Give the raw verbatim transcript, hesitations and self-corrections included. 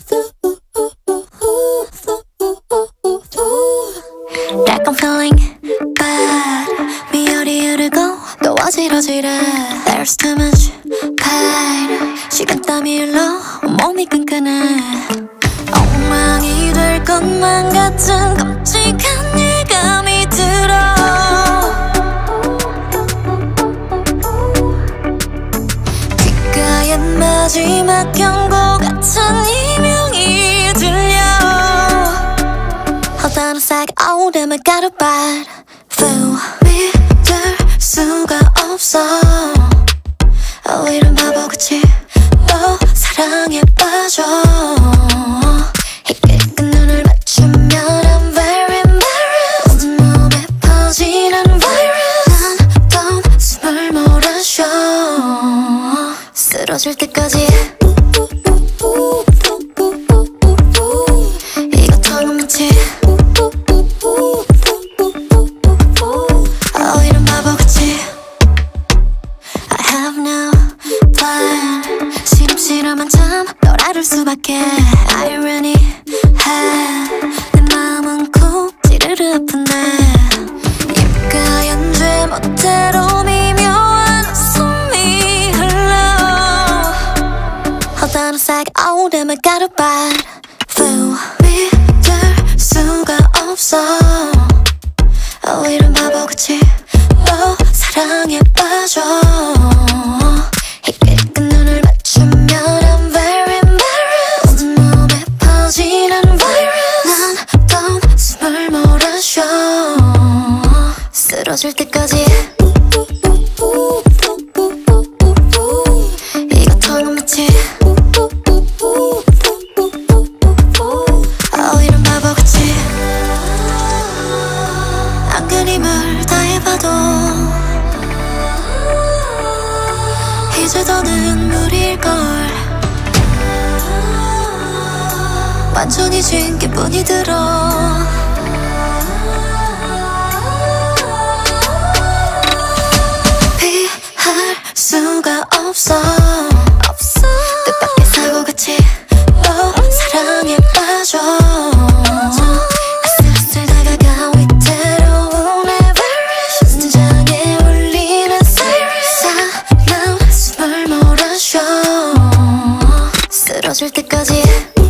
Like I'm feeling bad. 미열이 흐르고 또 어지러지래. There's too much pain. 시간 땀이 흘러 몸이 끈끈해. 엉망이 될 것만 같은 끔찍한 예감이 들어. 귓가에 마지막 경고 같은 이명이 들려. Hold on a sec, oh damn I got a bad feel. 믿을 수가 없어. Oh 이런 바보같이 또 사랑에 빠져. 희끗 눈을 맞추면 I'm very embarrassed. 온몸에 퍼지는 virus. 난 또 숨을 몰아쉬어. 쓰러질 때까지. 이거 털어놓지. Oh 이런 바보같이 I have no plan. 시름시름한 잠 널 알을 수밖에. Irony 해. 내 마음은 콕 찌르르 아픈데. 입가 연죄 멋대로 미묘한 웃음이 흘러. Hold on a sec, oh damn I got a bad feel. 믿을 수가 없어. Oh 이런 바보같이 또 사랑에 빠져. 희끗 눈을 맞추면 I'm very embarrassed. 온몸에 퍼지는 virus. 난 또 숨을 몰아쉬어. 쓰러질 때까지. 이거 털어놓지. Oh 이런 바보같이 안간 힘을 다해봐도 이제 더는 무리일걸. 완전히 진 기분이 들어. 피할 수가 없어. 없어. 뜻밖의 사고같이 또 사랑에 빠져. 아슬아슬 다가가 위태로운 everest. 심장에 울리는 siren. 사나운 숨을 몰아쉬어. 쓰러질 때까지.